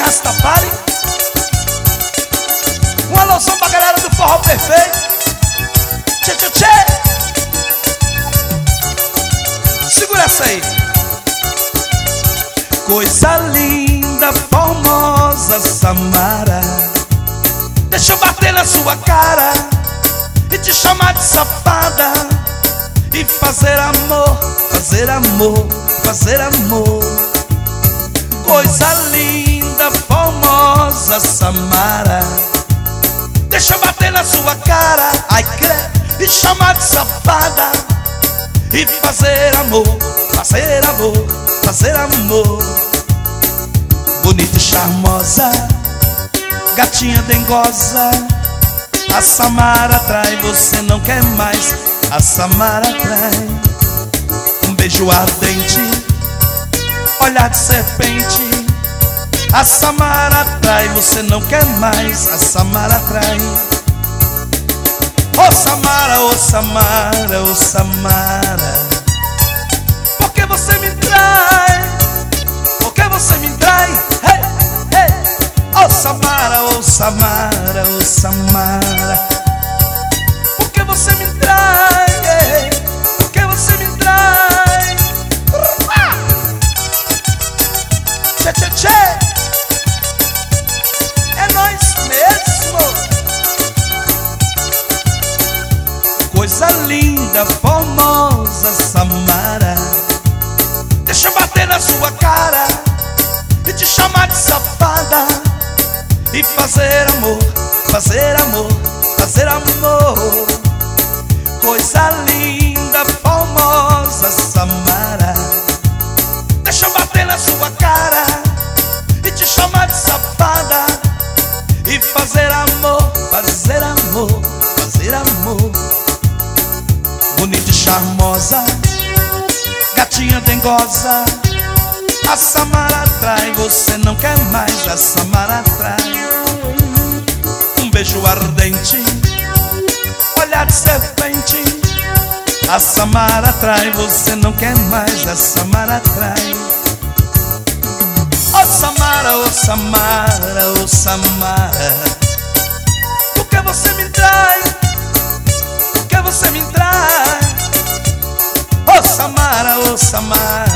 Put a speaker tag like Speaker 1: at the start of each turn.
Speaker 1: Rastafari. Uma alusão pra galera do forró perfeito. Tchê, tchê, tchê. Segura essa aí. Coisa linda, formosa Samara, deixa eu bater na sua cara e te chamar de safada e fazer amor, fazer amor, fazer amor. Coisa linda, formosa Samara, deixa eu bater na sua cara, ai crê, e chamar de safada e fazer amor, fazer amor, fazer amor. Bonita e charmosa, gatinha dengosa, a Samara atrai, você não quer mais. A Samara atrai. Um beijo ardente, olhar de serpente, a Samara atrai, você não quer mais. A Samara atrai. Ô Samara, ô Samara, ô Samara, por que você me trai? Por que você me trai? Hey, hey. Ô Samara, ô Samara, ô Samara, por que você me trai? Hey, por que você me trai? Tchê, tchê, tchê. É nós mesmo. Coisa linda, formosa Samara, deixa eu bater na sua cara e te chamar de safada e fazer amor, fazer amor, fazer amor. Coisa linda, formosa Samara, deixa eu bater na sua cara e te chamar de safada e fazer amor, fazer amor, fazer amor. Bonita e charmosa, gatinha dengosa, a Samara atrai, você não quer mais. A Samara atrai. Um beijo ardente, olhar de serpente, a Samara atrai, você não quer mais. A Samara atrai. Ô Samara, ô Samara, ô Samara, por que você me trai? Por que você me trai? Ô Samara, ô Samara,